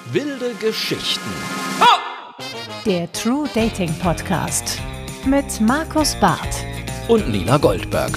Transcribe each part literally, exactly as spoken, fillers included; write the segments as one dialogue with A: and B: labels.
A: Wilde Geschichten.
B: Der True Dating Podcast mit Markus Barth
A: Und Nina Goldberg.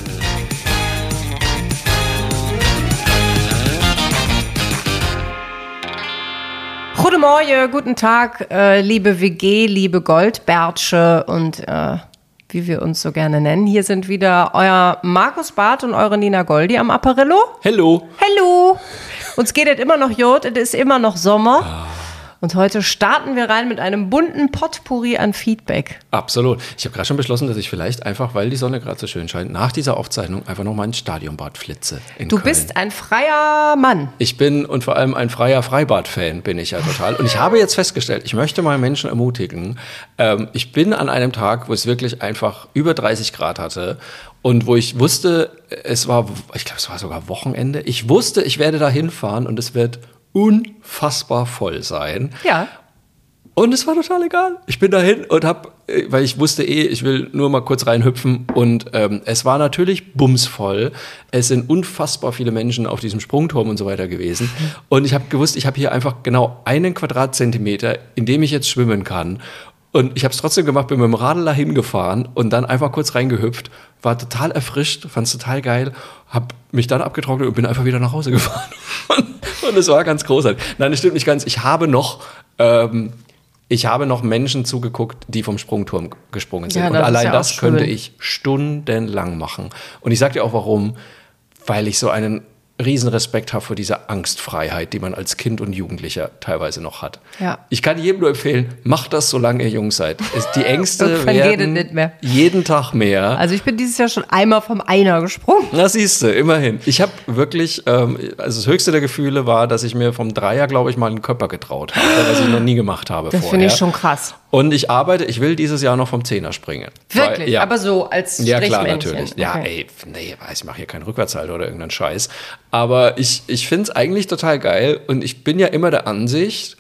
B: Guten Morgen, guten Tag, äh, liebe W G, liebe Goldbertsche und äh, wie wir uns so gerne nennen. Hier sind wieder euer Markus Barth und eure Nina Goldi am Apparillo.
A: Hello.
B: Hello. Uns geht es immer noch gut, es ist immer noch Sommer. Und heute starten wir rein mit einem bunten Potpourri an Feedback.
A: Absolut. Ich habe gerade schon beschlossen, dass ich vielleicht einfach, weil die Sonne gerade so schön scheint, nach dieser Aufzeichnung einfach noch mal ins Stadionbad flitze in
B: Du
A: Köln.
B: bist ein freier Mann.
A: Ich bin und vor allem ein freier Freibad-Fan bin ich ja total. Und ich habe jetzt festgestellt, ich möchte mal Menschen ermutigen. Ähm, ich bin an einem Tag, wo es wirklich einfach über dreißig Grad hatte und wo ich wusste, es war, ich glaube, es war sogar Wochenende. Ich wusste, ich werde da hinfahren und es wird unfassbar voll sein.
B: Ja.
A: Und es war total egal. Ich bin dahin und hab, weil ich wusste eh, ich will nur mal kurz reinhüpfen. Und ähm, es war natürlich bumsvoll. Es sind unfassbar viele Menschen auf diesem Sprungturm und so weiter gewesen. Und ich habe gewusst, ich habe hier einfach genau einen Quadratzentimeter, in dem ich jetzt schwimmen kann. Und ich habe es trotzdem gemacht, bin mit dem Radl da hingefahren und dann einfach kurz reingehüpft. War total erfrischt, fand es total geil. Hab mich dann abgetrocknet und bin einfach wieder nach Hause gefahren. Und es war ganz großartig. Nein, das stimmt nicht ganz. Ich habe noch... Ähm, Ich habe noch Menschen zugeguckt, die vom Sprungturm gesprungen sind.
B: Ja,
A: und
B: das
A: allein
B: ist ja
A: das
B: auch
A: könnte
B: schön.
A: ich stundenlang machen. Und ich sage dir auch warum. Weil ich so einen riesen Respekt habe vor dieser Angstfreiheit, die man als Kind und Jugendlicher teilweise noch hat.
B: Ja.
A: Ich kann jedem nur empfehlen, macht das, solange ihr jung seid. Es, die Ängste
B: Irgendwann geht es
A: werden
B: nicht mehr.
A: jeden Tag mehr.
B: Also ich bin dieses Jahr schon einmal vom Einer gesprungen.
A: Na, siehst du, immerhin. Ich habe wirklich, ähm, also das höchste der Gefühle war, dass ich mir vom Dreier, glaube ich, mal einen Körper getraut habe, was ich noch nie gemacht habe
B: Das
A: vorher.
B: finde ich schon krass.
A: Und ich arbeite, ich will dieses Jahr noch vom Zehner springen.
B: Wirklich?
A: Weil, ja.
B: Aber so als
A: Ja, klar,
B: Strichmännchen.
A: natürlich. Ja,
B: Okay.
A: ey, nee, ich mache hier keinen Rückwärtshalter oder irgendeinen Scheiß. Aber ich, ich finde es eigentlich total geil und ich bin ja immer der Ansicht,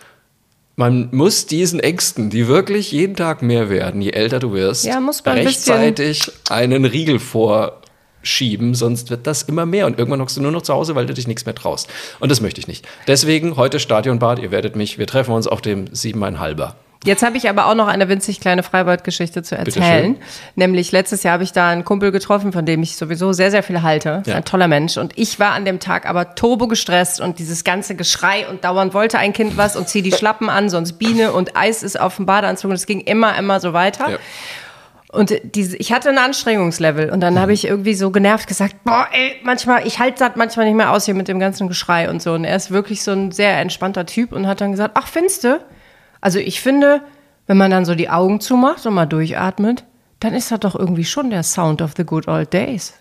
A: man muss diesen Ängsten, die wirklich jeden Tag mehr werden, je älter du wirst,
B: Ja, muss man ein
A: rechtzeitig einen Riegel vorschieben, sonst wird das immer mehr und irgendwann hockst du nur noch zu Hause, weil du dich nichts mehr traust. Und das möchte ich nicht. Deswegen heute Stadionbad, ihr werdet mich, wir treffen uns auf dem Siebeneinhalber.
B: Jetzt habe ich aber auch noch eine winzig kleine Freibad-Geschichte zu erzählen. Nämlich letztes Jahr habe ich da einen Kumpel getroffen, von dem ich sowieso sehr, sehr viel halte.
A: Ja.
B: Ein toller Mensch. Und ich war an dem Tag aber turbo gestresst und dieses ganze Geschrei und dauernd wollte ein Kind was und zieh die Schlappen an, sonst Biene und Eis ist auf dem Badeanzug und es ging immer, immer so weiter.
A: Ja.
B: Und diese, ich hatte ein Anstrengungslevel und dann habe ich irgendwie so genervt gesagt, boah, ey, manchmal, ich halte das manchmal nicht mehr aus hier mit dem ganzen Geschrei und so. Und er ist wirklich so ein sehr entspannter Typ und hat dann gesagt, ach, findste? Also ich finde, wenn man dann so die Augen zumacht und mal durchatmet, dann ist das doch irgendwie schon der Sound of the good old days.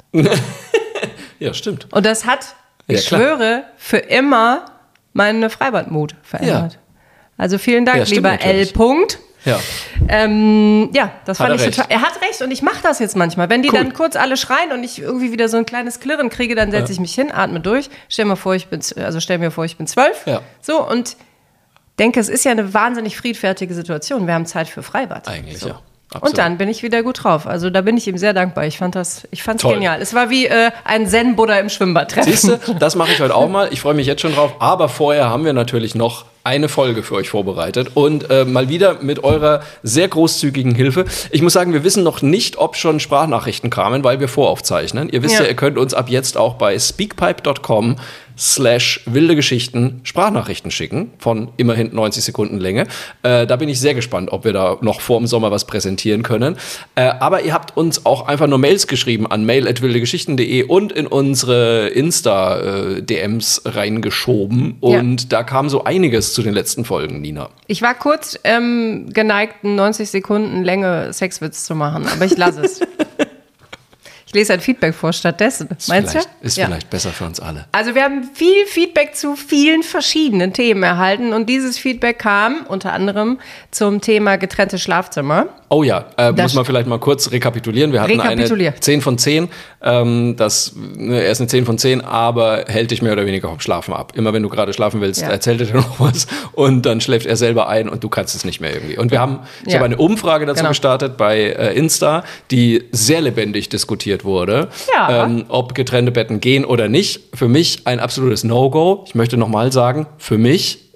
A: Ja, stimmt.
B: Und das hat, ich
A: Ja, klar.
B: schwöre, für immer meine Freibadmut verändert.
A: Ja.
B: Also vielen Dank,
A: Ja, stimmt
B: lieber L.
A: natürlich.
B: Punkt.
A: Ja.
B: Ähm, ja, das
A: Hat
B: fand
A: er
B: ich total. Er hat recht und ich mache das jetzt manchmal. Wenn die
A: Cool.
B: dann kurz alle schreien und ich irgendwie wieder so ein kleines Klirren kriege, dann setze ich mich hin, atme durch, stell mir vor, ich bin, also stell mir vor, ich bin zwölf.
A: Ja.
B: So und denke, es ist ja eine wahnsinnig friedfertige Situation. Wir haben Zeit für Freibad.
A: Eigentlich,
B: so.
A: ja. Absolut.
B: Und dann bin ich wieder gut drauf. Also da bin ich ihm sehr dankbar. Ich fand das, ich fand's
A: Toll.
B: genial. Es war wie äh, ein Zen-Buddha im Schwimmbad treffen.
A: Siehst du, das mache ich heute auch mal. Ich freue mich jetzt schon drauf. Aber vorher haben wir natürlich noch eine Folge für euch vorbereitet und äh, mal wieder mit eurer sehr großzügigen Hilfe. Ich muss sagen, wir wissen noch nicht, ob schon Sprachnachrichten kamen, weil wir voraufzeichnen. Ihr wisst ja,
B: Ja.
A: ihr könnt uns ab jetzt auch bei speakpipe dot com slash wilde Geschichten Sprachnachrichten schicken von immerhin neunzig Sekunden Länge. Äh, da bin ich sehr gespannt, ob wir da noch vor dem Sommer was präsentieren können. Äh, aber ihr habt uns auch einfach nur Mails geschrieben an mail at wildegeschichten punkt de und in unsere Insta-D Ms reingeschoben. Und ja. da kam so einiges zu den letzten Folgen, Nina.
B: Ich war kurz ähm, geneigt, einen neunzig Sekunden Länge Sexwitz zu machen, aber ich lasse es. Ich lese ein Feedback vor stattdessen.
A: Ist
B: Meinst du?
A: Ist
B: Ja.
A: vielleicht besser für uns alle.
B: Also wir haben viel Feedback zu vielen verschiedenen Themen erhalten und dieses Feedback kam unter anderem zum Thema getrennte Schlafzimmer.
A: Oh ja, äh,
B: Das
A: muss man vielleicht mal kurz rekapitulieren. Wir hatten
B: Rekapitulier.
A: eine zehn von zehn. Ähm, das, ne, er ist eine zehn von zehn, aber hält dich mehr oder weniger vom Schlafen ab. Immer wenn du gerade schlafen willst,
B: Ja.
A: erzählt er dir noch was und dann schläft er selber ein und du kannst es nicht mehr irgendwie. Und wir haben, ich
B: Ja.
A: habe eine Umfrage dazu
B: Genau.
A: gestartet bei äh, Insta, die sehr lebendig diskutiert wurde,
B: Ja.
A: ähm, ob getrennte Betten gehen oder nicht. Für mich ein absolutes No-Go. Ich möchte nochmal sagen, für mich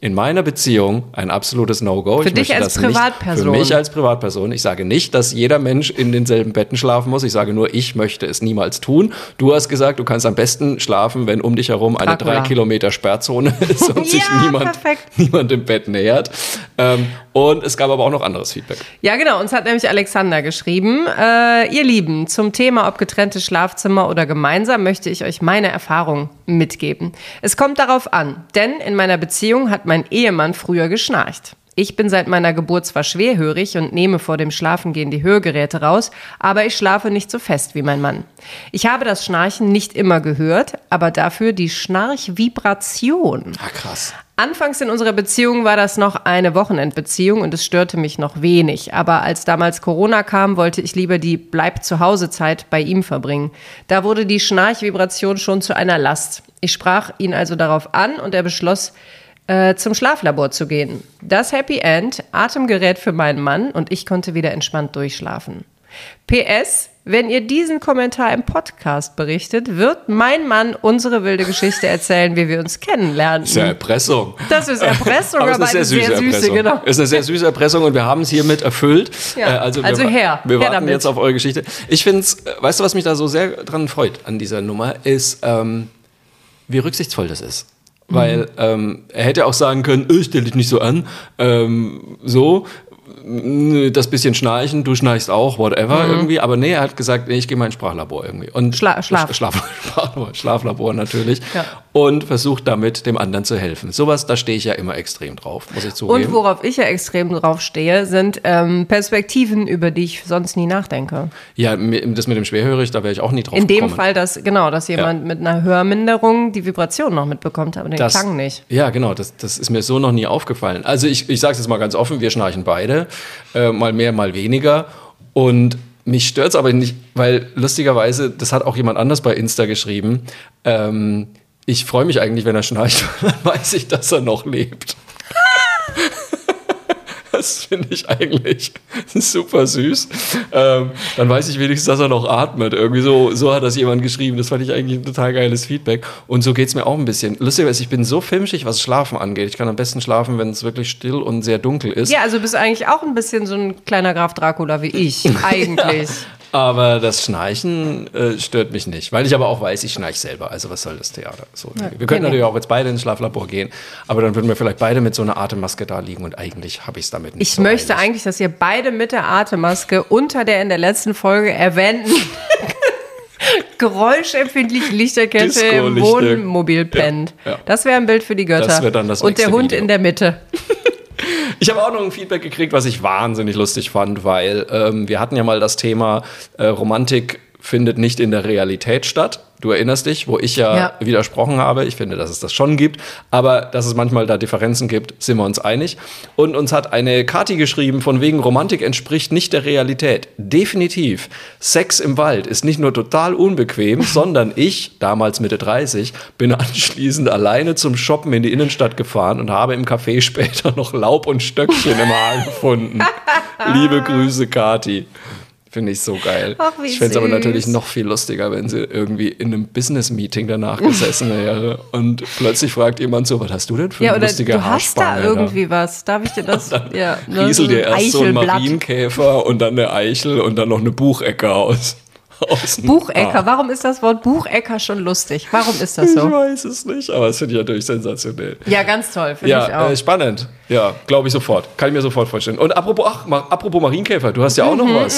A: in meiner Beziehung ein absolutes No-Go.
B: Für
A: ich
B: dich als
A: das nicht,
B: Privatperson?
A: Für mich als Privatperson. Ich sage nicht, dass jeder Mensch in denselben Betten schlafen muss. Ich sage nur, ich möchte es niemals tun. Du hast gesagt, du kannst am besten schlafen, wenn um dich herum eine
B: Dracula.
A: drei Kilometer Sperrzone ist und sich
B: Ja,
A: niemand,
B: perfekt.
A: niemand im Bett nähert. Ähm, und es gab aber auch noch anderes Feedback.
B: Ja, genau. Uns hat nämlich Alexander geschrieben. Äh, ihr Lieben, zum Thema, ob getrennte Schlafzimmer oder gemeinsam, möchte ich euch meine Erfahrung mitgeben. Es kommt darauf an, denn in meiner Beziehung hat mein Ehemann früher geschnarcht. Ich bin seit meiner Geburt zwar schwerhörig und nehme vor dem Schlafengehen die Hörgeräte raus, aber ich schlafe nicht so fest wie mein Mann. Ich habe das Schnarchen nicht immer gehört, aber dafür die Schnarchvibration.
A: Ah, krass.
B: Anfangs in unserer Beziehung war das noch eine Wochenendbeziehung und es störte mich noch wenig. Aber als damals Corona kam, wollte ich lieber die Bleib-zu-Hause-Zeit bei ihm verbringen. Da wurde die Schnarchvibration schon zu einer Last. Ich sprach ihn also darauf an und er beschloss, äh, zum Schlaflabor zu gehen. Das Happy End, Atemgerät für meinen Mann und ich konnte wieder entspannt durchschlafen. P S, wenn ihr diesen Kommentar im Podcast berichtet, wird mein Mann unsere wilde Geschichte erzählen, wie wir uns kennenlernen.
A: Das ist ja Erpressung.
B: Das ist Erpressung,
A: aber,
B: aber,
A: es ist eine sehr süße,
B: sehr süße,
A: Erpressung.
B: genau.
A: Es ist eine sehr süße Erpressung und wir haben es hiermit erfüllt.
B: Ja,
A: Äh, also wir,
B: also her,
A: wir
B: her
A: warten
B: damit.
A: jetzt auf eure Geschichte. Ich finde es, weißt du, was mich da so sehr dran freut an dieser Nummer, ist, ähm, wie rücksichtsvoll das ist.
B: Mhm.
A: Weil ähm, er hätte auch sagen können, äh, stell dich nicht so an, ähm, so, das bisschen Schnarchen, du schnarchst auch, whatever
B: Mhm.
A: irgendwie. Aber nee, er hat gesagt, nee, ich gehe mal ins Sprachlabor irgendwie. Und
B: Schla- Schlaf.
A: Schlaf Schlaflabor, Schlaflabor natürlich.
B: Ja.
A: Und versucht damit dem anderen zu helfen. Sowas, da stehe ich ja immer extrem drauf, muss ich zugeben.
B: Und worauf ich ja extrem drauf stehe, sind ähm, Perspektiven, über die ich sonst nie nachdenke.
A: Ja, mi- das mit dem Schwerhörig, da wäre ich auch nie drauf
B: In dem
A: gekommen.
B: Fall, dass genau, dass jemand mit einer Hörminderung die Vibration noch mitbekommt, aber den
A: Das-
B: Klang nicht.
A: Ja, genau, das, das ist mir so noch nie aufgefallen. Also ich, ich sage es jetzt mal ganz offen, wir schnarchen beide, äh, mal mehr, mal weniger. Und mich stört es aber nicht, weil lustigerweise, das hat auch jemand anders bei Insta geschrieben, ähm, ich freue mich eigentlich, wenn er schnarcht, dann weiß ich, dass er noch lebt. Das finde ich eigentlich super süß. Ähm, dann weiß ich wenigstens, dass er noch atmet. Irgendwie so, so hat das jemand geschrieben. Das fand ich eigentlich ein total geiles Feedback. Und so geht es mir auch ein bisschen. Lustigerweise, ich bin so filmschig, was Schlafen angeht. Ich kann am besten schlafen, wenn es wirklich still und sehr dunkel ist.
B: Ja, also bist du eigentlich auch ein bisschen so ein kleiner Graf Dracula wie ich, eigentlich.
A: Aber das Schnarchen äh, stört mich nicht. Weil ich aber auch weiß, ich schnarche selber. Also was soll das Theater? So,
B: Ja,
A: wir könnten
B: nee,
A: natürlich
B: nee.
A: auch jetzt beide ins Schlaflabor gehen. Aber dann würden wir vielleicht beide mit so einer Atemmaske da liegen. Und eigentlich habe ich es damit nicht
B: Ich
A: so
B: möchte
A: eilig.
B: eigentlich, dass ihr beide mit der Atemmaske unter der in der letzten Folge erwähnten geräuschempfindliche Lichterkette im
A: Disco-Lichter.
B: Wohnmobil pennt.
A: Ja, ja.
B: Das wäre ein Bild für die Götter.
A: Das wär dann das
B: Und der
A: nächste
B: Hund
A: Video.
B: in der Mitte.
A: Ich habe auch noch ein Feedback gekriegt, was ich wahnsinnig lustig fand, weil ähm, wir hatten ja mal das Thema äh, Romantik findet nicht in der Realität statt. Du erinnerst dich, wo ich ja,
B: Ja.
A: widersprochen habe. Ich finde, dass es das schon gibt, aber dass es manchmal da Differenzen gibt, sind wir uns einig. Und uns hat eine Kathi geschrieben, von wegen Romantik entspricht nicht der Realität. Definitiv. Sex im Wald ist nicht nur total unbequem, sondern ich, damals Mitte dreißig, bin anschließend alleine zum Shoppen in die Innenstadt gefahren und habe im Café später noch Laub und Stöckchen im Haar gefunden. Liebe Grüße, Kathi. Finde ich so geil.
B: Ach, wie
A: ich fände es aber
B: süß.
A: natürlich noch viel lustiger, wenn sie irgendwie in einem Business-Meeting danach gesessen wäre und plötzlich fragt jemand so, was hast du denn für
B: Ja,
A: eine
B: oder
A: lustige
B: du hast da
A: Haarspange?
B: irgendwie was. Darf ich dir das? Ja, ne,
A: Rieselt
B: so
A: dir
B: ein
A: erst so ein
B: Eichelblatt.
A: Marienkäfer und dann eine Eichel und dann noch eine Buchecker aus. aus dem
B: Buchecker.
A: Haar.
B: Warum ist das Wort Buchecker schon lustig? Warum ist das
A: Ich
B: so?
A: weiß es nicht, aber das finde ich natürlich sensationell.
B: Ja, ganz toll. Finde ich
A: Ja,
B: auch.
A: äh, spannend. Ja, glaube ich sofort. Kann ich mir sofort vorstellen. Und apropos, ach, ma, apropos Marienkäfer, du hast ja auch noch was.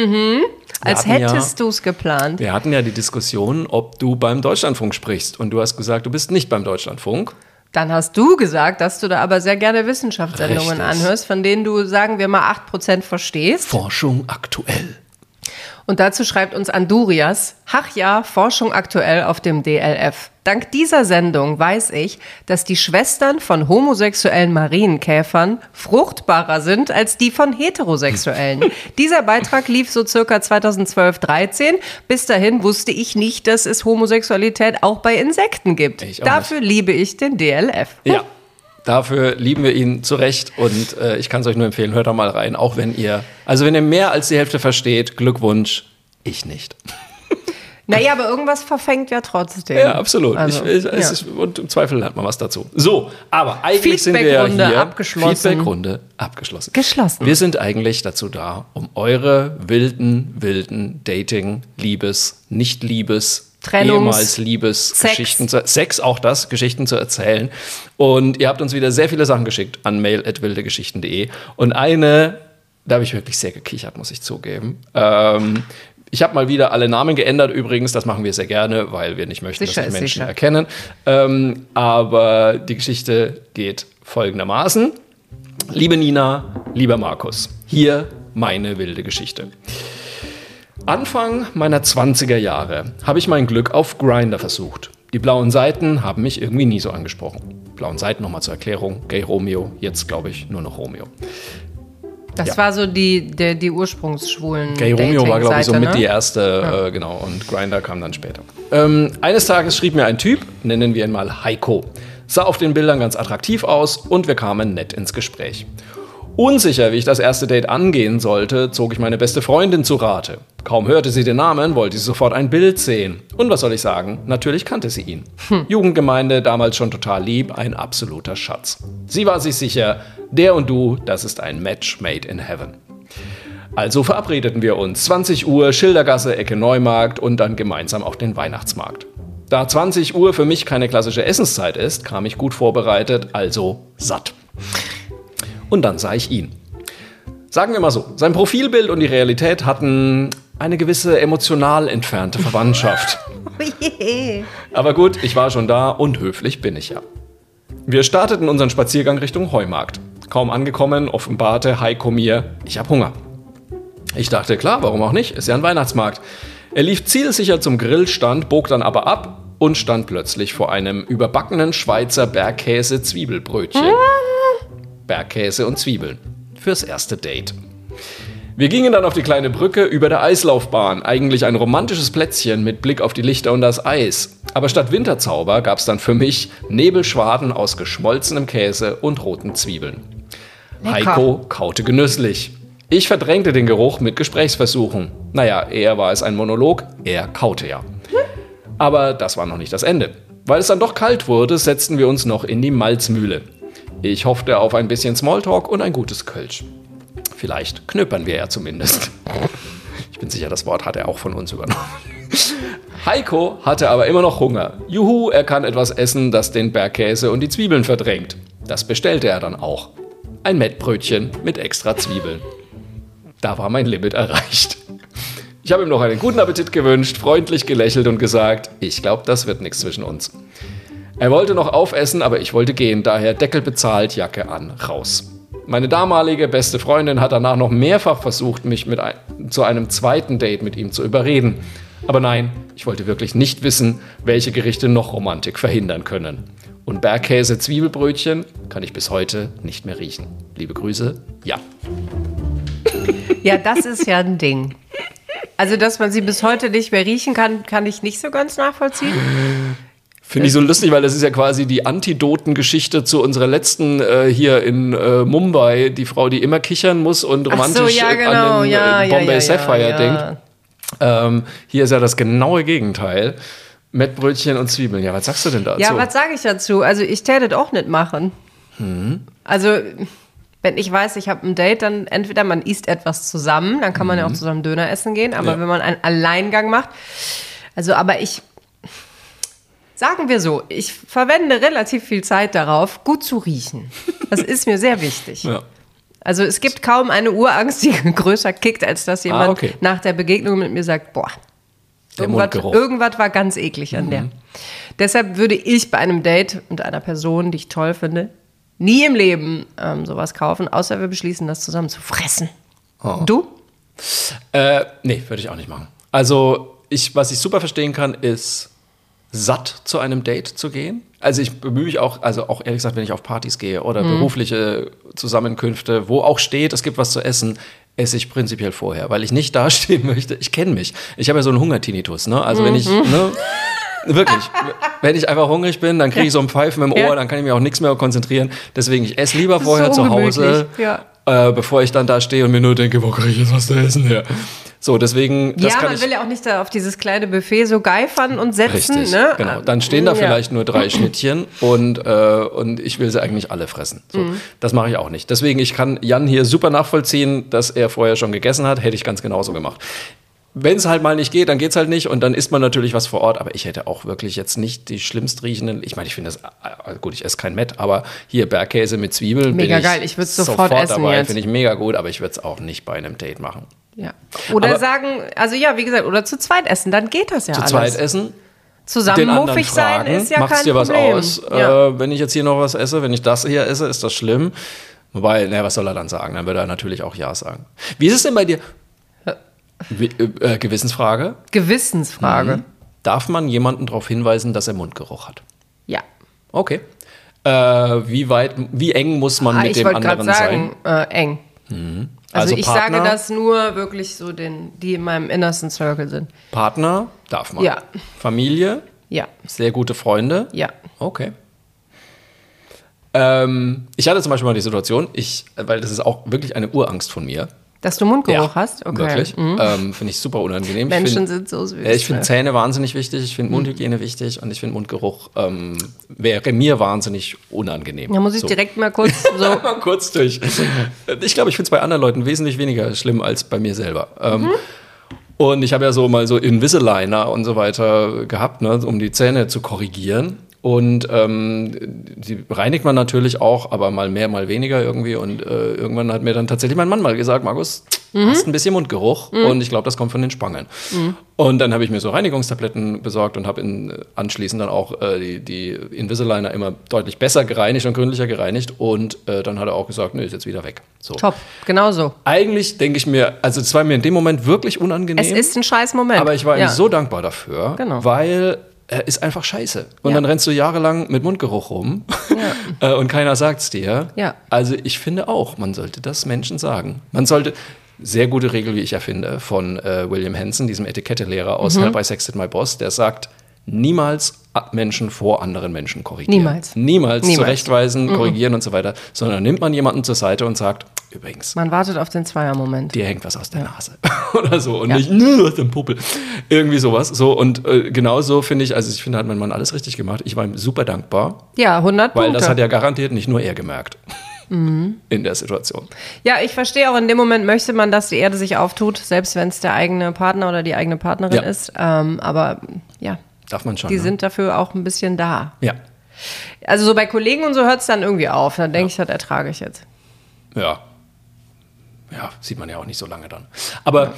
B: Als
A: hatten ja-
B: hättest du es geplant.
A: Wir hatten ja die Diskussion, ob du beim Deutschlandfunk sprichst. Und du hast gesagt, du bist nicht beim Deutschlandfunk.
B: Dann hast du gesagt, dass du da aber sehr gerne Wissenschaftssendungen
A: Richtig.
B: anhörst, von denen du, sagen wir mal, acht Prozent verstehst.
A: Forschung aktuell.
B: Und dazu schreibt uns Andurias, ach ja, Forschung aktuell auf dem D L F. Dank dieser Sendung weiß ich, dass die Schwestern von homosexuellen Marienkäfern fruchtbarer sind als die von heterosexuellen. Dieser Beitrag lief so circa zweitausendzwölf dreizehn. Bis dahin wusste ich nicht, dass es Homosexualität auch bei Insekten gibt.
A: Ich auch
B: Dafür liebe ich den D L F.
A: Ja, dafür lieben wir ihn zu Recht. Und äh, ich kann es euch nur empfehlen, hört da mal rein. Auch wenn ihr, also wenn ihr mehr als die Hälfte versteht, Glückwunsch, ich nicht.
B: Naja, aber irgendwas verfängt ja trotzdem.
A: Ja, absolut.
B: Also,
A: ich, es
B: ja.
A: ist, und im Zweifel lernt man was dazu. So, aber eigentlich sind wir ja hier.
B: abgeschlossen.
A: Feedbackrunde abgeschlossen.
B: Geschlossen.
A: Wir sind eigentlich dazu da, um eure wilden, wilden Dating, Liebes, Nicht-Liebes,
B: Trennungs-
A: ehemals Liebes,
B: Sex.
A: Geschichten zu, Sex, auch das, Geschichten zu erzählen. Und ihr habt uns wieder sehr viele Sachen geschickt an mail at wildegeschichten punkt de. Und eine, da habe ich wirklich sehr gekichert, muss ich zugeben. Ähm, Ich habe mal wieder alle Namen geändert übrigens, das machen wir sehr gerne, weil wir nicht möchten,
B: Sicher
A: dass
B: ist
A: die Menschen
B: sicher.
A: erkennen. Ähm, aber die Geschichte geht folgendermaßen. Liebe Nina, lieber Markus, hier meine wilde Geschichte. Anfang meiner zwanziger Jahre habe ich mein Glück auf Grindr versucht. Die blauen Seiten haben mich irgendwie nie so angesprochen. Blauen Seiten, nochmal zur Erklärung, Gay Romeo, jetzt glaube ich nur noch Romeo.
B: Das
A: Ja.
B: war so die, der, die ursprungsschwulen
A: Gay Romeo war, glaube ich, so mit
B: ne?
A: die erste, ja. äh, genau, und Grindr kam dann später. Ähm, eines Tages schrieb mir ein Typ, nennen wir ihn mal Heiko. Sah auf den Bildern ganz attraktiv aus und wir kamen nett ins Gespräch. Unsicher, wie ich das erste Date angehen sollte, zog ich meine beste Freundin zu Rate. Kaum hörte sie den Namen, wollte sie sofort ein Bild sehen. Und was soll ich sagen? Natürlich kannte sie ihn. Hm. Jugendgemeinde, damals schon total lieb, ein absoluter Schatz. Sie war sich sicher, der und du, das ist ein Match made in heaven. Also verabredeten wir uns. zwanzig Uhr, Schildergasse, Ecke Neumarkt und dann gemeinsam auf den Weihnachtsmarkt. Da zwanzig Uhr für mich keine klassische Essenszeit ist, kam ich gut vorbereitet, also satt. Und dann sah ich ihn. Sagen wir mal so, sein Profilbild und die Realität hatten eine gewisse emotional entfernte Verwandtschaft. Aber gut, ich war schon da und höflich bin ich ja. Wir starteten unseren Spaziergang Richtung Heumarkt. Kaum angekommen, offenbarte Heiko mir, ich hab Hunger. Ich dachte, klar, warum auch nicht, ist ja ein Weihnachtsmarkt. Er lief zielsicher zum Grillstand, bog dann aber ab und stand plötzlich vor einem überbackenen Schweizer Bergkäse-Zwiebelbrötchen. Bergkäse und Zwiebeln. Fürs erste Date. Wir gingen dann auf die kleine Brücke über der Eislaufbahn. Eigentlich ein romantisches Plätzchen mit Blick auf die Lichter und das Eis. Aber statt Winterzauber gab es dann für mich Nebelschwaden aus geschmolzenem Käse und roten Zwiebeln.
B: Lecker.
A: Heiko kaute genüsslich. Ich verdrängte den Geruch mit Gesprächsversuchen. Naja, eher war es ein Monolog, er kaute ja. Aber das war noch nicht das Ende. Weil es dann doch kalt wurde, setzten wir uns noch in die Malzmühle. Ich hoffte auf ein bisschen Smalltalk und ein gutes Kölsch. Vielleicht knöpern wir ja zumindest. Ich bin sicher, das Wort hat er auch von uns übernommen. Heiko hatte aber immer noch Hunger. Juhu, er kann etwas essen, das den Bergkäse und die Zwiebeln verdrängt. Das bestellte er dann auch. Ein Mettbrötchen mit extra Zwiebeln. Da war mein Limit erreicht. Ich habe ihm noch einen guten Appetit gewünscht, freundlich gelächelt und gesagt, ich glaube, das wird nichts zwischen uns. Er wollte noch aufessen, aber ich wollte gehen, daher Deckel bezahlt, Jacke an, raus. Meine damalige beste Freundin hat danach noch mehrfach versucht, mich mit ein, zu einem zweiten Date mit ihm zu überreden. Aber nein, ich wollte wirklich nicht wissen, welche Gerichte noch Romantik verhindern können. Und Bergkäse-Zwiebelbrötchen kann ich bis heute nicht mehr riechen. Liebe Grüße, ja.
B: Ja, das ist ja ein Ding. Also, dass man sie bis heute nicht mehr riechen kann, kann ich nicht so ganz nachvollziehen.
A: Finde ich so lustig, weil das ist ja quasi die Antidotengeschichte zu unserer letzten äh, hier in äh, Mumbai. Die Frau, die immer kichern muss und romantisch
B: Ach so, ja, genau.
A: an den
B: ja,
A: äh, Bombay
B: ja, ja,
A: Sapphire
B: ja,
A: denkt.
B: ja.
A: Ähm, hier ist ja das genaue Gegenteil. Mettbrötchen und Zwiebeln. Ja, was sagst du denn dazu?
B: Ja, was sage ich dazu? Also ich täte das auch nicht machen.
A: Hm.
B: Also wenn ich weiß, ich habe ein Date, dann entweder man isst etwas zusammen, dann kann man
A: hm.
B: ja auch zusammen Döner essen gehen. Aber
A: ja.
B: wenn man einen Alleingang macht, also aber ich... Sagen wir so, ich verwende relativ viel Zeit darauf, gut zu riechen. Das ist mir sehr wichtig.
A: Ja.
B: Also es gibt kaum eine Urangst, die größer kickt, als dass jemand
A: ah, okay.
B: nach der Begegnung mit mir sagt, boah, irgendwas, irgendwas war ganz eklig an mhm. der. Deshalb würde ich bei einem Date mit einer Person, die ich toll finde, nie im Leben ähm, sowas kaufen, außer wir beschließen, das zusammen zu fressen.
A: Oh.
B: Du?
A: Äh, nee, würde ich auch nicht machen. Also ich, was ich super verstehen kann, ist satt zu einem Date zu gehen. Also ich bemühe mich auch, also auch ehrlich gesagt, wenn ich auf Partys gehe oder mhm. berufliche Zusammenkünfte, wo auch steht, es gibt was zu essen, esse ich prinzipiell vorher, weil ich nicht dastehen möchte. Ich kenne mich. Ich habe ja so einen Hungertinnitus, ne? Also mhm. wenn ich, ne, wirklich, wenn ich einfach hungrig bin, dann kriege ich so ein Pfeifen im Ohr, ja. dann kann ich mich auch nichts mehr konzentrieren. Deswegen, ich esse lieber vorher
B: so
A: zu Hause,
B: ja.
A: äh, bevor ich dann da stehe und mir nur denke, wo kriege ich jetzt was zu essen her? So, deswegen, das
B: ja,
A: kann
B: man
A: ich,
B: will ja auch nicht da auf dieses kleine Buffet so geifern und setzen.
A: richtig,
B: Ne?
A: genau. Dann stehen da
B: Ja.
A: vielleicht nur drei Schnittchen und, äh, und ich will sie eigentlich alle fressen. So,
B: Mhm.
A: das mache ich auch nicht. Deswegen, ich kann Jan hier super nachvollziehen, dass er vorher schon gegessen hat, hätte ich ganz genauso gemacht. Wenn es halt mal nicht geht, dann geht's halt nicht und dann isst man natürlich was vor Ort, aber ich hätte auch wirklich jetzt nicht die schlimmst riechenden, ich meine, ich finde das, gut, ich esse kein Mett, aber hier Bergkäse mit Zwiebeln,
B: Mega
A: bin
B: geil, ich würd's sofort essen
A: dabei,
B: jetzt.
A: finde ich mega gut, aber ich würde es auch nicht bei einem Date machen.
B: Ja. Oder
A: Aber-
B: sagen, also ja, wie gesagt, oder zu zweit essen, dann geht das ja
A: Zu
B: alles.
A: zweit essen,
B: Zusammen
A: den anderen
B: muffig sein
A: fragen,
B: ist ja
A: macht's
B: kein
A: dir was
B: Problem.
A: aus,
B: Ja.
A: äh, wenn ich jetzt hier noch was esse, wenn ich das hier esse, ist das schlimm? Wobei, naja, was soll er dann sagen? Dann wird er natürlich auch Ja sagen. Wie ist es denn bei dir? Wie, äh, Gewissensfrage.
B: Gewissensfrage.
A: Mhm. Darf man jemanden darauf hinweisen, dass er Mundgeruch hat?
B: Ja.
A: Okay. Äh, wie weit, wie eng muss man
B: Ah,
A: mit
B: ich
A: dem
B: wollte gerade
A: anderen
B: sagen, äh, eng.
A: sein?
B: Also,
A: Also
B: ich
A: Partner?
B: sage das nur wirklich so den, die in meinem innersten Circle sind.
A: Partner darf man.
B: Ja.
A: Familie,
B: Ja,
A: sehr gute Freunde.
B: ja.
A: Okay. Ähm, ich hatte zum Beispiel mal die Situation, ich, weil das ist auch wirklich eine Urangst von mir.
B: Dass du Mundgeruch hast? Okay.
A: Wirklich.
B: Mhm.
A: Ähm, finde ich super unangenehm.
B: Menschen
A: ich find,
B: sind so süß.
A: Ja, ich finde
B: ne?
A: Zähne wahnsinnig wichtig, ich finde Mundhygiene wichtig und ich finde Mundgeruch ähm, wäre mir wahnsinnig unangenehm.
B: Da muss ich
A: So.
B: direkt mal kurz so.
A: Mal kurz durch. Ich glaube, ich finde es bei anderen Leuten wesentlich weniger schlimm als bei mir selber. Ähm,
B: Mhm.
A: Und ich habe ja so mal so Invisaligner und so weiter gehabt, ne, um die Zähne zu korrigieren. Und ähm, die reinigt man natürlich auch, aber mal mehr, mal weniger irgendwie. Und äh, irgendwann hat mir dann tatsächlich mein Mann mal gesagt, Markus,
B: Mhm.
A: hast ein bisschen Mundgeruch. Und ich glaube, das kommt von den Spangeln. Und dann habe ich mir so Reinigungstabletten besorgt und habe in, anschließend dann auch äh, die, die Invisaligner immer deutlich besser gereinigt und gründlicher gereinigt. Und äh, dann hat er auch gesagt, nö, ist jetzt wieder weg. So.
B: Top, genau so.
A: Eigentlich denke ich mir, also es war mir in dem Moment wirklich unangenehm.
B: Es ist ein scheiß Moment.
A: Aber ich war ihm
B: ja.
A: so dankbar dafür,
B: Genau.
A: weil er ist einfach scheiße. Und
B: Ja.
A: dann rennst du jahrelang mit Mundgeruch rum äh, und keiner sagt's dir.
B: Ja.
A: Also ich finde auch, man sollte das Menschen sagen. Man sollte, sehr gute Regel, wie ich erfinde, von äh, William Hanson, diesem Etikettelehrer aus
B: Mhm.
A: Help I Sexted My Boss, der sagt, niemals Menschen vor anderen Menschen korrigieren.
B: Niemals.
A: Niemals,
B: Niemals.
A: zurechtweisen, korrigieren und so weiter, sondern nimmt man jemanden zur Seite und sagt, übrigens,
B: Man wartet auf den Zweiermoment.
A: dir hängt was aus der Nase oder so und
B: Ja.
A: nicht, nö, aus dem Puppel. Irgendwie sowas. So und äh, genauso finde ich, also ich finde, hat mein Mann alles richtig gemacht. Ich war ihm super dankbar,
B: Ja, hundert
A: weil
B: Punkte.
A: das hat ja garantiert nicht nur er gemerkt
B: Mhm.
A: in der Situation.
B: Ja, ich verstehe auch, in dem Moment möchte man, dass die Erde sich auftut, selbst wenn es der eigene Partner oder die eigene Partnerin
A: Ja.
B: ist. Ähm, aber ja,
A: Darf man schon.
B: die
A: ne?
B: sind dafür auch ein bisschen da.
A: ja,
B: Also so bei Kollegen und so hört es dann irgendwie auf. Dann denke ich, das ertrage ich jetzt.
A: ja, ja, sieht man ja auch nicht so lange dann. Aber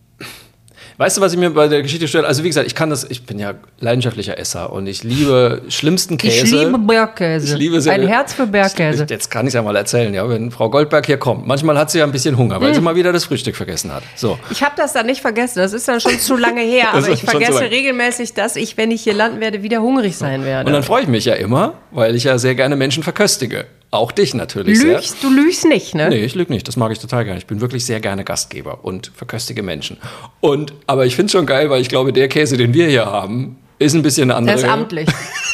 A: weißt du, was ich mir bei der Geschichte stelle? Also wie gesagt, ich kann das, ich bin ja leidenschaftlicher Esser und ich liebe schlimmsten Käse.
B: Ich liebe Bergkäse.
A: Ich liebe sehr,
B: Ein Herz für Bergkäse.
A: Ich, jetzt kann ich es ja mal erzählen, ja, wenn Frau Goldberg hier kommt. Manchmal hat sie ja ein bisschen Hunger, weil
B: Hm.
A: sie mal wieder das Frühstück vergessen hat. So.
B: Ich habe das dann nicht vergessen. Das ist dann schon zu lange her.
A: Das
B: Aber
A: ist
B: ich
A: schon zu
B: vergesse
A: lang.
B: regelmäßig, dass ich, wenn ich hier landen werde, wieder hungrig sein werde.
A: Und dann freue ich mich ja immer, weil ich ja sehr gerne Menschen verköstige. Auch dich natürlich sehr.
B: Lügst, du lügst nicht, ne?
A: Nee, ich lüge nicht. Das mag ich total gerne. Ich bin wirklich sehr gerne Gastgeber und verköstige Menschen. Und, aber ich finde es schon geil, weil ich glaube, der Käse, den wir hier haben, ist ein bisschen eine andere.
B: Der ist amtlich.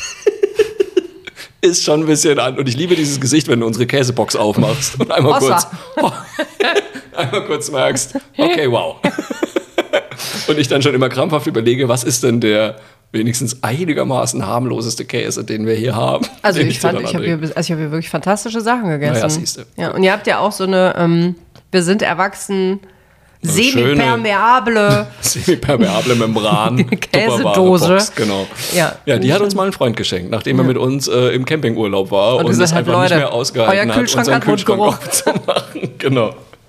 A: Ist schon ein bisschen an. Und ich liebe dieses Gesicht, wenn du unsere Käsebox aufmachst und einmal kurz,
B: Hossa.
A: einmal kurz merkst, okay, wow. Und ich dann schon immer krampfhaft überlege, was ist denn der wenigstens einigermaßen harmloseste Käse, den wir hier haben.
B: Also
A: den
B: ich
A: dir
B: fand,
A: dann
B: ich habe
A: anrege.
B: hier, also ich hab hier wirklich fantastische Sachen gegessen.
A: Naja, siehste.
B: Ja, und ihr habt ja auch so eine, ähm, wir sind erwachsen,
A: schöne-
B: semi-permeable.
A: Semi-permeable Membran.
B: Käsedose.
A: Tupperware Box, genau.
B: Ja.
A: Ja, die hat uns mal ein Freund geschenkt, nachdem er mit uns äh, im Campingurlaub war und,
B: Und
A: es
B: gesagt hat,
A: einfach nicht
B: Leute,
A: mehr ausgehalten
B: euer
A: hat,
B: Kühlschrank
A: unseren
B: hat
A: Kühlschrank
B: Mundgeruch.
A: aufzumachen. Genau.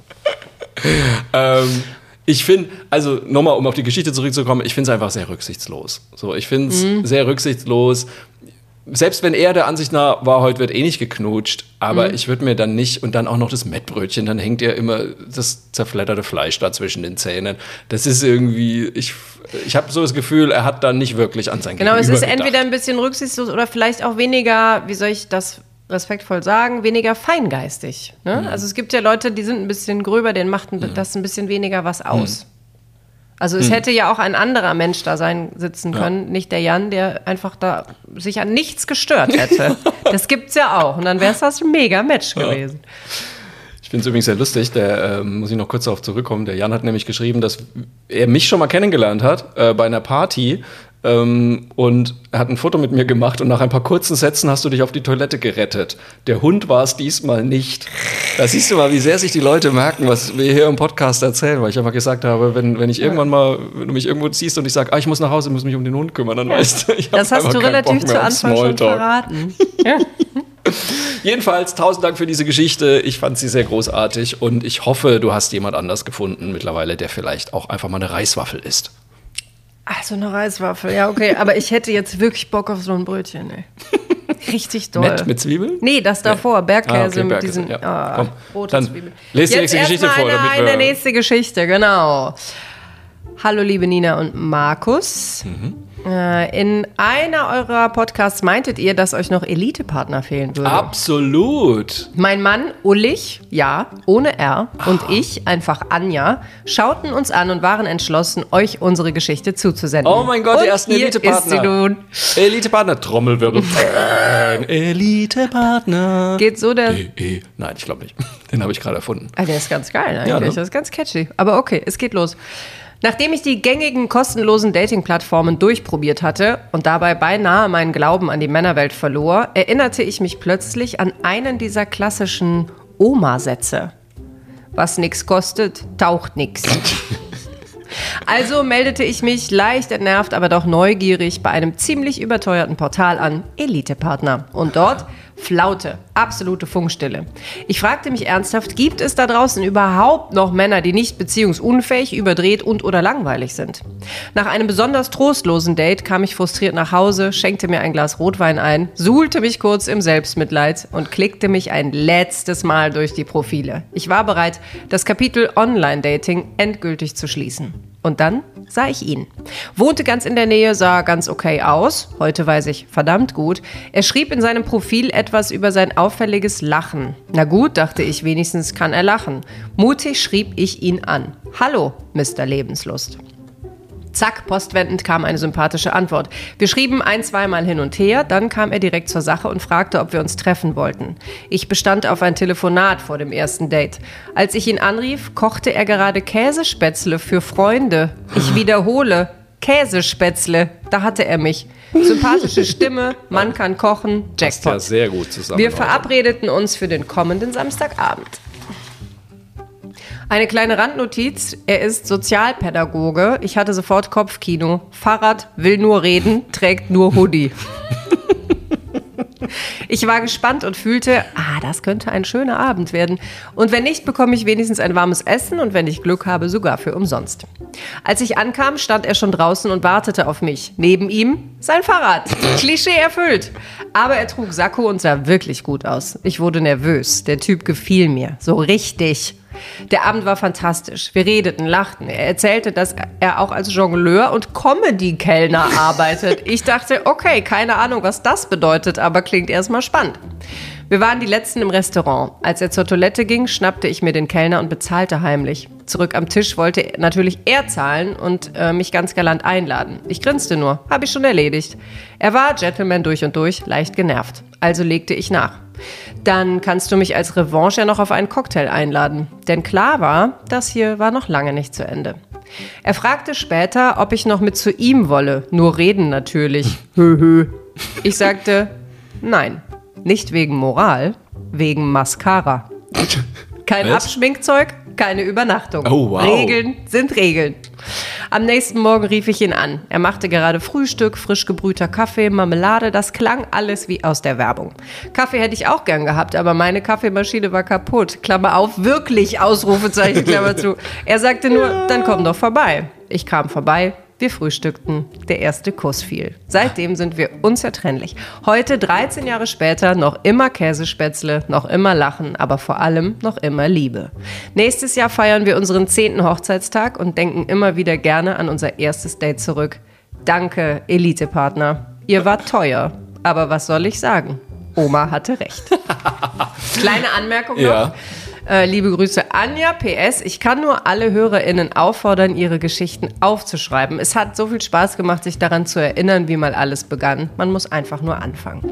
A: ähm, ich finde, also nochmal, um auf die Geschichte zurückzukommen, ich finde es einfach sehr rücksichtslos. So, ich finde es
B: Mhm.
A: sehr rücksichtslos. Selbst wenn er der Ansicht nach war, heute wird eh nicht geknutscht, aber
B: Mhm.
A: ich würde mir dann nicht, und dann auch noch das Mettbrötchen, dann hängt ja immer das zerfledderte Fleisch da zwischen den Zähnen. Das ist irgendwie, ich, ich habe so das Gefühl, er hat da nicht wirklich an sein
B: Genau, es
A: Gegenüber
B: ist
A: gedacht.
B: entweder ein bisschen rücksichtslos oder vielleicht auch weniger, wie soll ich das respektvoll sagen, weniger feingeistig. Ne?
A: Mhm.
B: Also es gibt ja Leute, die sind ein bisschen gröber, denen macht ein, das ein bisschen weniger was aus. Also es hätte ja auch ein anderer Mensch da sein sitzen können, nicht der Jan, der einfach da sich an nichts gestört hätte. Das gibt's ja auch. Und dann wäre es das ein mega Match gewesen.
A: Ich finde es übrigens sehr lustig, der, äh, muss ich noch kurz darauf zurückkommen, der Jan hat nämlich geschrieben, dass er mich schon mal kennengelernt hat äh, bei einer Party ähm, und er hat ein Foto mit mir gemacht und nach ein paar kurzen Sätzen hast du dich auf die Toilette gerettet. Der Hund war es diesmal nicht. Da siehst du mal, wie sehr sich die Leute merken, was wir hier im Podcast erzählen, weil ich einfach gesagt habe, wenn, wenn ich irgendwann mal, wenn du mich irgendwo ziehst und ich sage, ah, ich muss nach Hause, muss mich um den Hund kümmern, dann weißt du, ich habe
B: Das hast du relativ zu Anfang schon verraten. Ja.
A: Jedenfalls, tausend Dank für diese Geschichte. Ich fand sie sehr großartig und ich hoffe, du hast jemand anders gefunden mittlerweile, der vielleicht auch einfach mal eine Reiswaffel isst.
B: Ach, so eine Reiswaffel, ja, okay. Aber ich hätte jetzt wirklich Bock auf so ein Brötchen, ey. Richtig doll.
A: Nett mit Zwiebeln?
B: Nee, das davor, Bergkäse
A: ah, okay,
B: mit
A: Bergkäse,
B: diesen
A: ja.
B: ah,
A: Komm,
B: roten
A: dann
B: Zwiebeln.
A: Lest die
B: Jetzt
A: nächste Geschichte vor.
B: Eine,
A: Damit wir
B: eine nächste Geschichte, genau. Hallo, liebe Nina und Markus. Mhm. Äh, in einer eurer Podcasts meintet ihr, dass euch noch Elite-Partner fehlen würde.
A: Absolut.
B: Mein Mann Ullich, ja, ohne R, und ah. ich, einfach Anja, schauten uns an und waren entschlossen, euch unsere Geschichte zuzusenden.
A: Oh mein Gott,
B: und
A: die ersten Elite-Partner. Elite-Partner, Trommelwirbel. Elite-Partner.
B: Geht so der...
A: E -E. Nein, ich glaube nicht. Den habe ich gerade erfunden.
B: Ah, der ist ganz geil eigentlich,
A: ja, ne?
B: Das ist ganz catchy. Aber okay, es geht los. Nachdem ich die gängigen kostenlosen Dating-Plattformen durchprobiert hatte und dabei beinahe meinen Glauben an die Männerwelt verlor, erinnerte ich mich plötzlich an einen dieser klassischen Oma-Sätze. Was nix kostet, taucht nix. Also meldete ich mich leicht entnervt, aber doch neugierig bei einem ziemlich überteuerten Portal an, Elite-Partner. Und dort Flaute, absolute Funkstille. Ich fragte mich ernsthaft, gibt es da draußen überhaupt noch Männer, die nicht beziehungsunfähig, überdreht und oder langweilig sind? Nach einem besonders trostlosen Date kam ich frustriert nach Hause, schenkte mir ein Glas Rotwein ein, suhlte mich kurz im Selbstmitleid und klickte mich ein letztes Mal durch die Profile. Ich war bereit, das Kapitel Online-Dating endgültig zu schließen. Und dann sah ich ihn. Wohnte ganz in der Nähe, sah ganz okay aus. Heute weiß ich verdammt gut. Er schrieb in seinem Profil etwas über sein auffälliges Lachen. Na gut, dachte ich, wenigstens kann er lachen. Mutig schrieb ich ihn an. Hallo, Mister Lebenslust. Zack, postwendend kam eine sympathische Antwort. Wir schrieben ein-, zweimal hin und her, dann kam er direkt zur Sache und fragte, ob wir uns treffen wollten. Ich bestand auf ein Telefonat vor dem ersten Date. Als ich ihn anrief, kochte er gerade Käsespätzle für Freunde. Ich wiederhole, Käsespätzle, da hatte er mich. Sympathische Stimme, Mann kann kochen, Jackpot.
A: Passt ja sehr gut zusammen.
B: Wir verabredeten uns für den kommenden Samstagabend. Eine kleine Randnotiz, er ist Sozialpädagoge. Ich hatte sofort Kopfkino. Fahrrad, will nur reden, trägt nur Hoodie. Ich war gespannt und fühlte, ah, das könnte ein schöner Abend werden. Und wenn nicht, bekomme ich wenigstens ein warmes Essen und wenn ich Glück habe, sogar für umsonst. Als ich ankam, stand er schon draußen und wartete auf mich. Neben ihm sein Fahrrad. Klischee erfüllt. Aber er trug Sakko und sah wirklich gut aus. Ich wurde nervös. Der Typ gefiel mir. So richtig. Der Abend war fantastisch. Wir redeten, lachten. Er erzählte, dass er auch als Jongleur und Comedy-Kellner arbeitet. Ich dachte, okay, keine Ahnung, was das bedeutet, aber klingt erstmal spannend. Wir waren die Letzten im Restaurant. Als er zur Toilette ging, schnappte ich mir den Kellner und bezahlte heimlich. Zurück am Tisch wollte natürlich er zahlen und äh, mich ganz galant einladen. Ich grinste nur. Habe ich schon erledigt. Er war Gentleman durch und durch, leicht genervt. Also legte ich nach. Dann kannst du mich als Revanche ja noch auf einen Cocktail einladen. Denn klar war, das hier war noch lange nicht zu Ende. Er fragte später, ob ich noch mit zu ihm wolle. Nur reden natürlich. Hö, hö. Ich sagte, nein. Nicht wegen Moral, wegen Mascara. Kein Was? Abschminkzeug, keine Übernachtung.
A: Oh, wow.
B: Regeln sind Regeln. Am nächsten Morgen rief ich ihn an. Er machte gerade Frühstück, frisch gebrühter Kaffee, Marmelade. Das klang alles wie aus der Werbung. Kaffee hätte ich auch gern gehabt, aber meine Kaffeemaschine war kaputt. Klammer auf, wirklich, Ausrufezeichen, Klammer zu. Er sagte nur, ja. Dann komm doch vorbei. Ich kam vorbei. Wir frühstückten, der erste Kuss fiel. Seitdem sind wir unzertrennlich. Heute, dreizehn Jahre später, noch immer Käsespätzle, noch immer Lachen, aber vor allem noch immer Liebe. Nächstes Jahr feiern wir unseren zehnten Hochzeitstag und denken immer wieder gerne an unser erstes Date zurück. Danke, Elite-Partner. Ihr wart teuer, aber was soll ich sagen? Oma hatte recht. Kleine Anmerkung noch. Ja. Äh, liebe Grüße, Anja. P S. Ich kann nur alle HörerInnen auffordern, ihre Geschichten aufzuschreiben. Es hat so viel Spaß gemacht, sich daran zu erinnern, wie mal alles begann. Man muss einfach nur anfangen.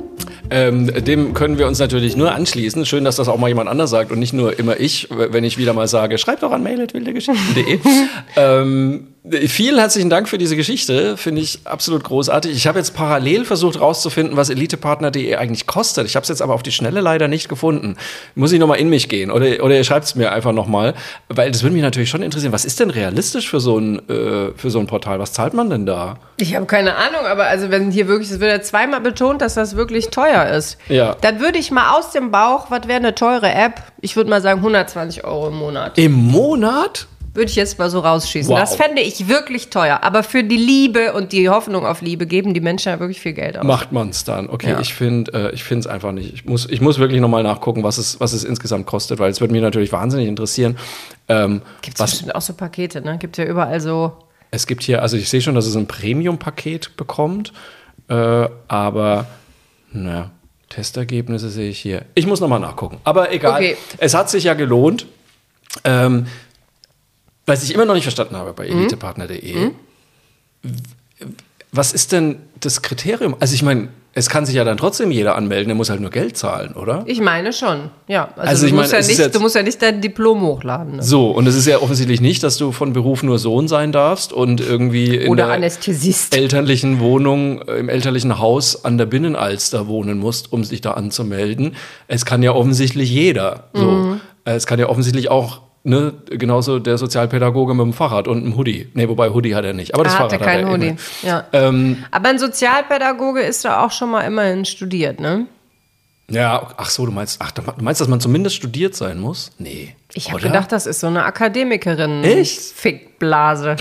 A: Ähm, dem können wir uns natürlich nur anschließen. Schön, dass das auch mal jemand anders sagt und nicht nur immer ich, wenn ich wieder mal sage, schreibt doch an mail at wildegeschichten punkt de. ähm, vielen herzlichen Dank für diese Geschichte, finde ich absolut großartig. Ich habe jetzt parallel versucht rauszufinden, was elitepartner punkt de eigentlich kostet. Ich habe es jetzt aber auf die Schnelle leider nicht gefunden. Muss ich nochmal in mich gehen oder, oder ihr schreibt es mir einfach nochmal, weil das würde mich natürlich schon interessieren. Was ist denn realistisch für so ein, äh, für so ein Portal? Was zahlt man denn da?
B: Ich habe keine Ahnung, aber also wenn hier wirklich, es wird ja zweimal betont, dass das wirklich teuer ist.
A: Ja.
B: Dann würde ich mal aus dem Bauch, was wäre eine teure App? Ich würde mal sagen hundertzwanzig Euro im Monat.
A: Im Monat?
B: Würde ich jetzt mal so rausschießen.
A: Wow.
B: Das fände ich wirklich teuer. Aber für die Liebe und die Hoffnung auf Liebe geben die Menschen ja wirklich viel Geld aus.
A: Macht man es dann. Okay,
B: Ja.
A: ich finde äh, ich finde es einfach nicht. Ich muss, ich muss wirklich nochmal nachgucken, was es, was es insgesamt kostet, weil es würde mich natürlich wahnsinnig interessieren. Ähm,
B: Gibt es
A: was,
B: bestimmt auch so Pakete, ne? Gibt ja überall so.
A: es gibt hier, also ich sehe schon, dass es ein Premium-Paket bekommt, äh, aber naja, Testergebnisse sehe ich hier. Ich muss nochmal nachgucken. Aber egal,
B: Okay.
A: Es hat sich ja gelohnt. Ähm, was ich immer noch nicht verstanden habe bei elitepartner punkt de, mhm. was ist denn das Kriterium? Also ich meine, es kann sich ja dann trotzdem jeder anmelden, der muss halt nur Geld zahlen, oder?
B: Ich meine schon, ja. Also,
A: Also
B: du,
A: ich
B: musst
A: meine,
B: ja
A: es ist
B: nicht,
A: jetzt-
B: du musst ja nicht dein Diplom hochladen. Ne?
A: So, und es ist ja offensichtlich nicht, dass du von Beruf nur Sohn sein darfst und irgendwie in
B: Oder
A: der
B: Anästhesist.
A: elterlichen Wohnung, äh, im elterlichen Haus an der Binnenalster wohnen musst, um sich da anzumelden. Es kann ja offensichtlich jeder. So.
B: Mhm.
A: Äh, Es kann ja offensichtlich auch, ne, genauso der Sozialpädagoge mit dem Fahrrad und einem Hoodie. Nee, wobei Hoodie hat er nicht. Aber das
B: Er
A: Fahrrad
B: hatte
A: hat
B: keinen
A: er
B: Hoodie.
A: immerhin.
B: Ja.
A: Ähm,
B: Aber ein Sozialpädagoge ist da auch schon mal immerhin studiert, ne?
A: ja, ach so, du meinst, ach, du meinst, dass man zumindest studiert sein muss? Nee.
B: Ich habe
A: oder?
B: gedacht, das ist so eine Akademikerin.
A: Echt?
B: Fickblase.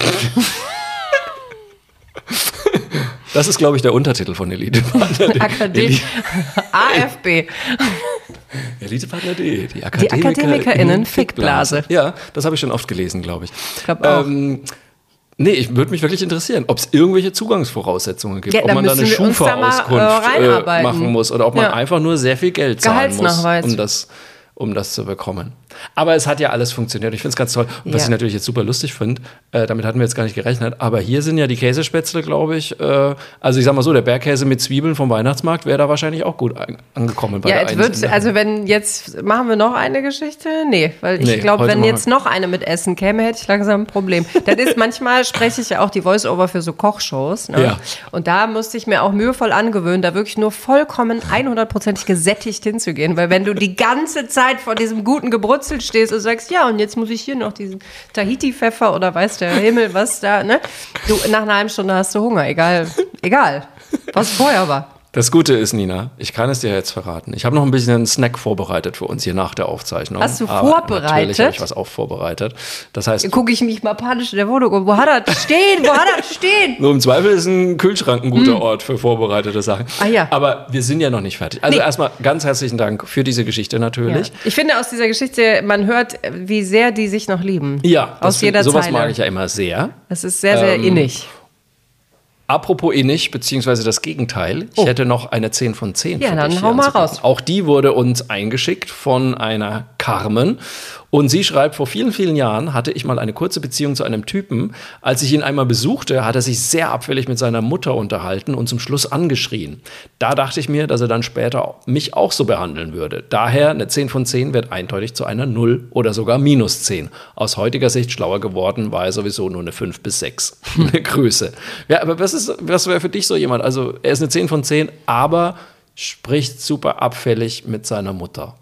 A: Das ist, glaube ich, der Untertitel von Elitepartner.
B: Akadem A F B.
A: Elitepartner punkt de, die
B: Die AkademikerInnen Fickblase.
A: Ja, das habe ich schon oft gelesen, glaube ich.
B: Ich glaube auch.
A: Ähm, nee, ich würde mich wirklich interessieren, ob es irgendwelche Zugangsvoraussetzungen gibt.
B: Ja,
A: ob
B: da
A: man da eine
B: müssen wir uns da mal,
A: Schufa-Auskunft
B: äh,
A: äh,
B: reinarbeiten.
A: machen muss oder ob man
B: Ja.
A: einfach nur sehr viel Geld zahlen muss,
B: Gehaltsnachweis.
A: um das, um das zu bekommen. Aber es hat ja alles funktioniert. Ich finde es ganz toll. Und was
B: Ja.
A: ich natürlich jetzt super lustig finde, äh, damit hatten wir jetzt gar nicht gerechnet, aber hier sind ja die Käsespätzle, glaube ich. Äh, also ich sag mal so, der Bergkäse mit Zwiebeln vom Weihnachtsmarkt wäre da wahrscheinlich auch gut an, angekommen. Bei
B: Ja,
A: der
B: jetzt
A: einen
B: wird,
A: Sender.
B: also wenn jetzt, machen wir noch eine Geschichte? Nee, weil ich
A: Nee,
B: glaube,
A: heute
B: wenn
A: machen
B: jetzt
A: wir-
B: noch eine mit Essen käme, hätte ich langsam ein Problem. Das ist, manchmal spreche ich ja auch die Voice-Over für so Kochshows. Ne?
A: Ja.
B: Und da musste ich mir auch mühevoll angewöhnen, da wirklich nur vollkommen hundertprozentig gesättigt hinzugehen. Weil wenn du die ganze Zeit vor diesem guten Gebrutzel stehst und sagst, ja, und jetzt muss ich hier noch diesen Tahiti-Pfeffer oder weiß der Himmel, was da, ne? Du, nach einer halben Stunde hast du Hunger, egal, egal, was vorher war.
A: Das Gute ist, Nina, ich kann es dir jetzt verraten. Ich habe noch ein bisschen einen Snack vorbereitet für uns hier nach der Aufzeichnung.
B: Hast du
A: Aber
B: vorbereitet?
A: Natürlich habe ich was auch vorbereitet. Das heißt,
B: Gucke ich mich mal panisch in der Wohnung um. Wo hat das stehen? Wo hat das stehen?
A: nur im Zweifel ist ein Kühlschrank ein guter Ort für vorbereitete Sachen.
B: Ah ja.
A: Aber wir sind ja noch nicht fertig. Also
B: Nee.
A: erstmal ganz herzlichen Dank für diese Geschichte natürlich.
B: Ja. Ich finde aus dieser Geschichte, man hört, wie sehr die sich noch lieben.
A: Ja,
B: aus
A: das,
B: jeder
A: sowas
B: Zeile.
A: mag ich ja immer sehr.
B: Das ist sehr, sehr
A: Ähm,
B: innig.
A: Apropos innig, beziehungsweise das Gegenteil. Ich
B: Oh.
A: hätte noch eine zehn von zehn
B: Ja,
A: für
B: dann
A: dich hier
B: hau mal
A: anzubieten.
B: raus.
A: Auch die wurde uns eingeschickt von einer Carmen. Und sie schreibt, vor vielen, vielen Jahren hatte ich mal eine kurze Beziehung zu einem Typen. Als ich ihn einmal besuchte, hat er sich sehr abfällig mit seiner Mutter unterhalten und zum Schluss angeschrien. Da dachte ich mir, dass er dann später mich auch so behandeln würde. Daher eine zehn von zehn wird eindeutig zu einer null oder sogar minus zehn. Aus heutiger Sicht schlauer geworden, war er sowieso nur eine fünf bis sechs. Grüße. Ja, aber was ist, was wäre für dich so jemand? Also er ist eine zehn von zehn, aber spricht super abfällig mit seiner Mutter.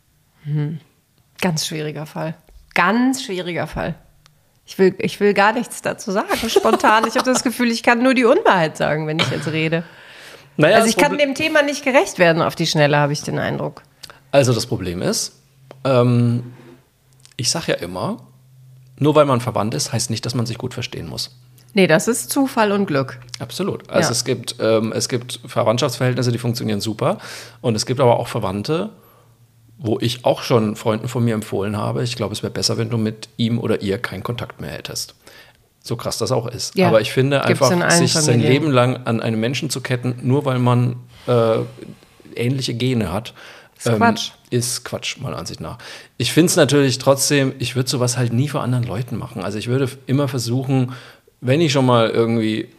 B: Ganz schwieriger Fall. Ganz schwieriger Fall. Ich will, ich will gar nichts dazu sagen, spontan. Ich habe das Gefühl, ich kann nur die Unwahrheit sagen, wenn ich jetzt rede.
A: Naja,
B: Also
A: das
B: ich kann
A: Problem-
B: dem Thema nicht gerecht werden auf die Schnelle, habe ich den Eindruck.
A: Also das Problem ist, ähm, ich sage ja immer, nur weil man verwandt ist, heißt nicht, dass man sich gut verstehen muss.
B: Nee, das ist Zufall und Glück.
A: Absolut. Also
B: Ja.
A: es gibt, ähm, es gibt Verwandtschaftsverhältnisse, die funktionieren super. Und es gibt aber auch Verwandte, wo ich auch schon Freunden von mir empfohlen habe, ich glaube, es wäre besser, wenn du mit ihm oder ihr keinen Kontakt mehr hättest. So krass das auch ist.
B: Ja,
A: Aber ich finde
B: gibt's in
A: einfach,
B: allen
A: sich sein
B: Familien.
A: Leben lang an einen Menschen zu ketten, nur weil man äh, ähnliche Gene hat,
B: Ist Quatsch.
A: ist Quatsch, meiner Ansicht nach. Ich finde es natürlich trotzdem, ich würde sowas halt nie vor anderen Leuten machen. Also ich würde immer versuchen, wenn ich schon mal irgendwie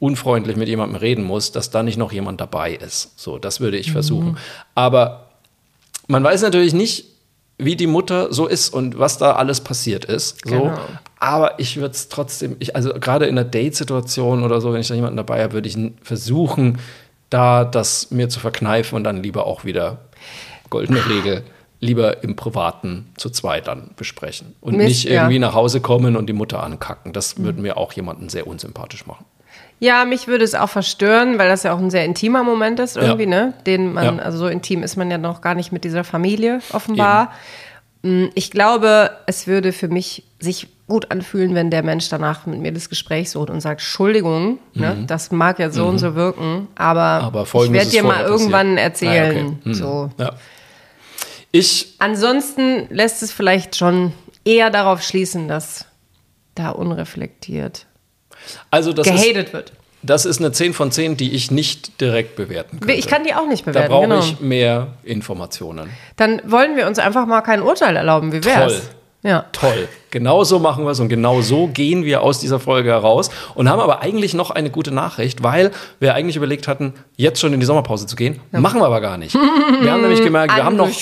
A: unfreundlich mit jemandem reden muss, dass da nicht noch jemand dabei ist. So, das würde ich versuchen. Mhm. Aber man weiß natürlich nicht, wie die Mutter so ist und was da alles passiert ist. So.
B: Genau.
A: Aber ich würde es trotzdem, ich, also gerade in einer Date-Situation oder so, wenn ich da jemanden dabei habe, würde ich versuchen, da das mir zu verkneifen und dann lieber auch wieder, goldene Regel, lieber im Privaten zu zweit dann besprechen. Und
B: Mist,
A: nicht irgendwie
B: ja.
A: nach Hause kommen und die Mutter ankacken. Das würde mir auch jemanden sehr unsympathisch machen.
B: Ja, mich würde es auch verstören, weil das ja auch ein sehr intimer Moment ist irgendwie,
A: Ja.
B: ne? Den man,
A: Ja.
B: also so intim ist man ja noch gar nicht mit dieser Familie offenbar. Eben. Ich glaube, es würde für mich sich gut anfühlen, wenn der Mensch danach mit mir das Gespräch sucht und sagt, Entschuldigung, mhm. ne? Das mag ja so mhm. und so wirken, aber,
A: aber
B: ich werde dir mal irgendwann
A: passiert.
B: erzählen.
A: Ah, okay. mhm.
B: So.
A: Ja. Ich
B: Ansonsten lässt es vielleicht schon eher darauf schließen, dass da unreflektiert
A: Also das
B: gehatet
A: ist,
B: wird.
A: Das ist eine zehn von zehn, die ich nicht direkt bewerten könnte.
B: Ich kann die auch nicht bewerten,
A: Da brauche
B: genau.
A: ich mehr Informationen.
B: Dann wollen wir uns einfach mal kein Urteil erlauben. Wie wär's?
A: Toll.
B: Ja.
A: Toll. Genau so machen wir es und genau so gehen wir aus dieser Folge heraus und haben aber eigentlich noch eine gute Nachricht, weil wir eigentlich überlegt hatten, jetzt schon in die Sommerpause zu gehen. Ja. Machen wir aber gar nicht. Wir haben nämlich gemerkt, wir haben noch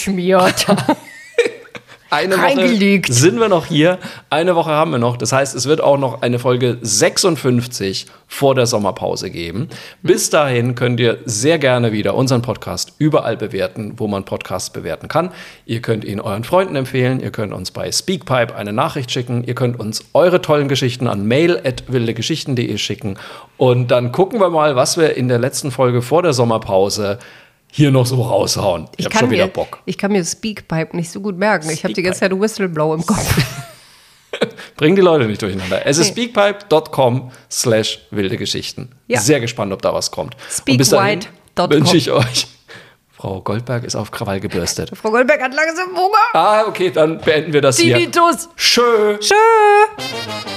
A: eine Woche sind wir noch hier, eine Woche haben wir noch. Das heißt, es wird auch noch eine Folge sechsundfünfzig vor der Sommerpause geben. Bis dahin könnt ihr sehr gerne wieder unseren Podcast überall bewerten, wo man Podcasts bewerten kann. Ihr könnt ihn euren Freunden empfehlen, ihr könnt uns bei Speakpipe eine Nachricht schicken, ihr könnt uns eure tollen Geschichten an mail at wildegeschichten punkt de schicken und dann gucken wir mal, was wir in der letzten Folge vor der Sommerpause hier noch so raushauen. Ich, ich habe schon wieder
B: mir,
A: Bock.
B: Ich kann mir Speakpipe nicht so gut merken. Ich habe die ganze Zeit Whistleblow im Kopf.
A: Bring die Leute nicht durcheinander. Es ist speakpipe dot com slash wilde Geschichten.
B: Ja.
A: Sehr gespannt, ob da was kommt.
B: speakwhite dot com
A: wünsche ich euch. Frau Goldberg ist auf Krawall gebürstet.
B: Frau Goldberg hat langsam Hunger.
A: Ah, okay, dann beenden wir das
B: Tinnitus.
A: hier. Tschö.
B: Tschö.